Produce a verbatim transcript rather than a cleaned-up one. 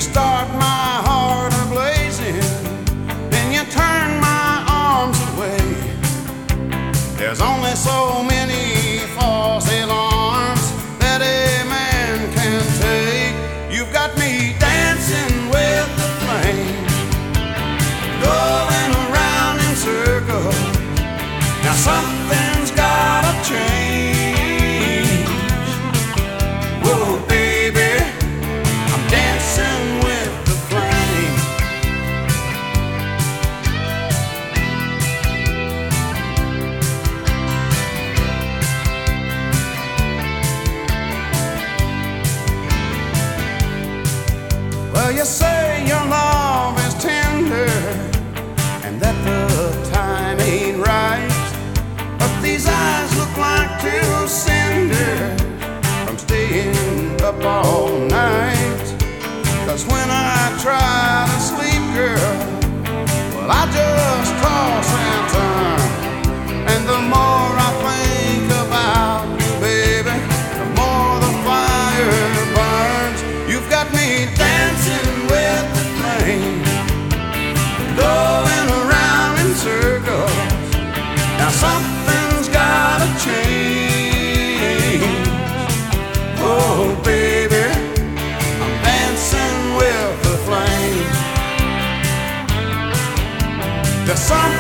start my heart a-blazing, then you turn my arms away. There's only so many false alarms that a man can take. You've got me dancing with the flame, going around in circles. Now something's gotta change. Whoa, baby, I'm dancing with the flame. Well, you say your love is tender and that the time ain't right, but these eyes look like two cinders from staying up all night. 'Cause when I try to sleep, girl, well, I just toss and turn. And the more I think about you, baby, the more the fire burns. You've got me dancing with the flame, going around in circles. Now something's gotta change. Oh, baby, I'm dancing with the flame. There's something